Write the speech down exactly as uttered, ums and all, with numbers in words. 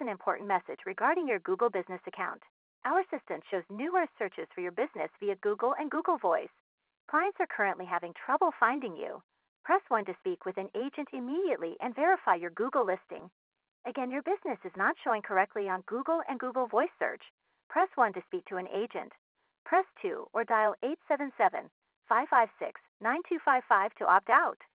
an important message regarding your Google Business account. Our assistant shows numerous searches for your business via Google and Google Voice. Clients are currently having trouble finding you. Press one to speak with an agent immediately and verify your Google listing. Again, your business is not showing correctly on Google and Google Voice search. Press one to speak to an agent. Press two or dial eight seven seven, five five six, nine two five five to opt out.